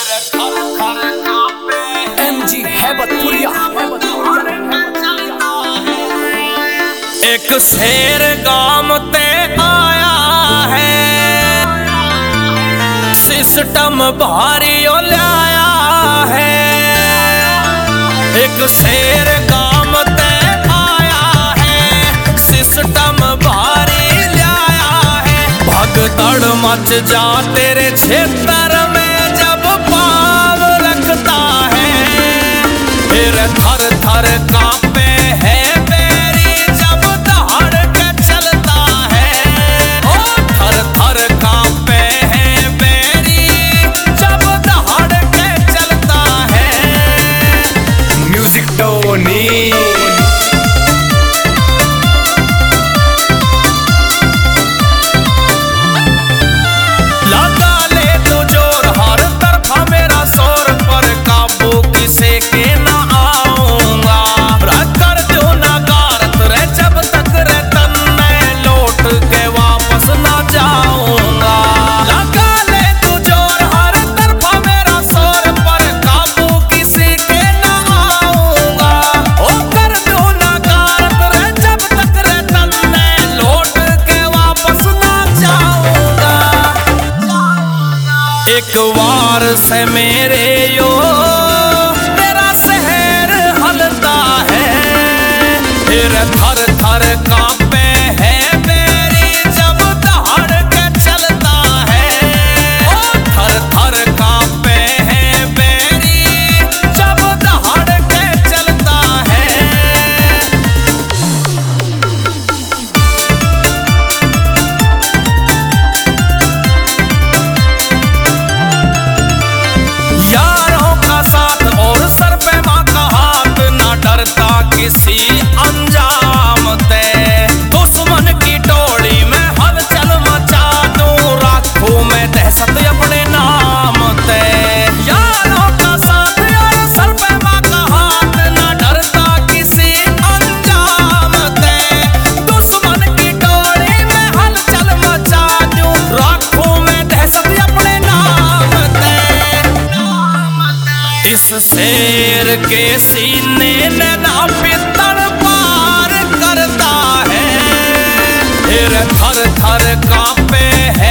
MG हैबतपुरिया। एक शेर गाम ते आया है, सिस्टम भारी लाया है। एक शेर गाम ते आया है, सिस्टम भारी लाया है। भगदड़ मच जा तेरे क्षेत्र में जब पाँव रखता है, फिर थर थर कांपे है बैरी जब दहाड़ के चलता है। ओ थर थर कांपे है बैरी जब दहाड़ के चलता है। Music Tony. लगा ले तू जोर हर तरफा मेरा शोर, पर काबू किसे के ना आऊंगा। कर दो नगारत रे जब तक रे तन मैं लौट के वापस ना जाऊंगा। लगा ले तू जोर हर तरफा मेरा शोर, पर काबू किसी के ना आऊंगा। ओ कर दो नगारत रे जब तक रे तन मैं लौट के वापस ना जाऊंगा। एक वार से मेरे यो तेरा शहर हलता है, फिर थर थर कांपे है बैरी जब दहाड़ के चलता है। ओ थर थर कांपे है बैरी जब दहाड़ के चलता है। यारों का साथ और सर पे माँ का हाथ, ना डरता किसी अंजाम ते। दुश्मन की टोली में हलचल मचा दूं, राखूं मैं दहशत अपने नाम ते। यारों का साथ और सर पे माँ का हाथ, ना डरता किसी अंजाम ते। दुश्मन की टोली में हलचल मचा दूं, राखूं मैं दहशत अपने नाम ते। इस शेर के सीने ने ना पित्तल पार करता है, फिर थर थर कांपे है